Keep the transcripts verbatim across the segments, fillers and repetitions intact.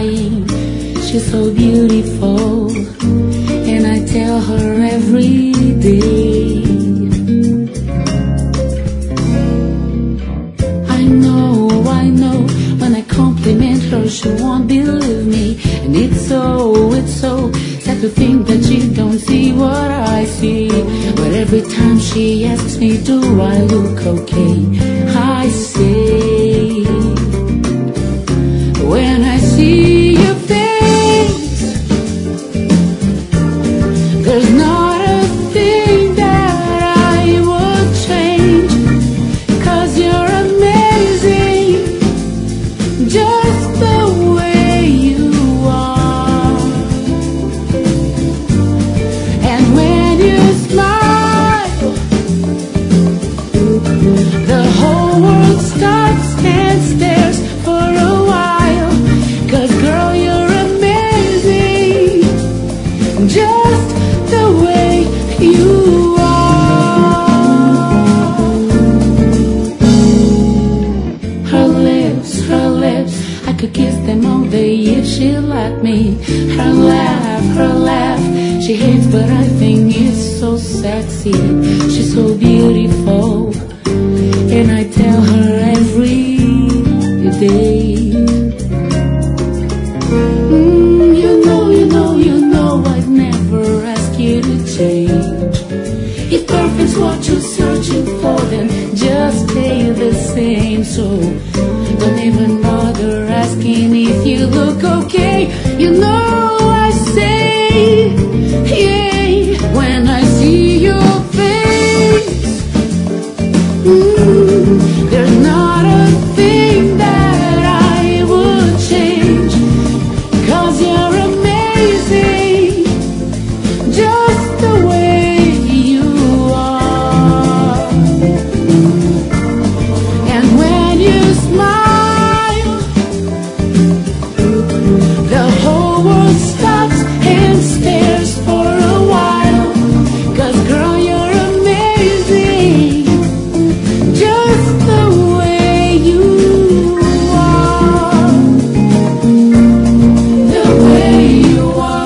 crying. She's so beautiful, and I tell her every day. I know, I know, when I compliment her she won't believe me. And it's so, it's so sad to think that she don't see what I see. But every time she asks me, do I look okay, I say, when I see your face, there's not a thing that I would change. 'Cause you're amazing, just the way you are. And when you smile, the whole world stops and stares for a while. 'Cause girl, you're amazing, just the way you are. Her lips, her lips, I could kiss them all day if she let me. Her laugh, her laugh, she hates but I think it's so sexy. She's so beautiful, and I tell her every day. Mm, you know, you know, you know I'd never ask you to change. If perfect's what you're searching for, then just stay the same. So don't even bother asking if you look okay. You know I say, yeah, when I see your face. Mm, there's not a thing that I would change. 'Cause you're amazing, just the way you are. And when you smile, the whole world stops and stares for a while. 'Cause girl, you're amazing, just the way you are. The way you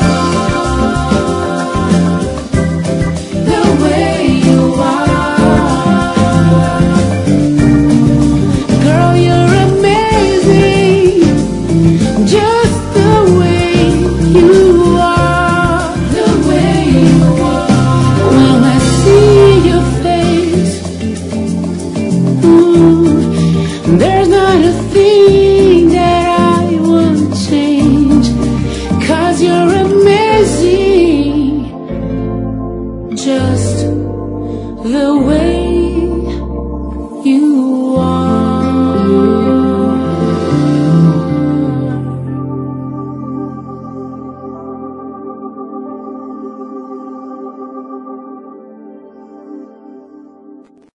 are. The way you are. Girl, you're amazing, just the way you are. The way you are. When I see your face, ooh, there's not a thing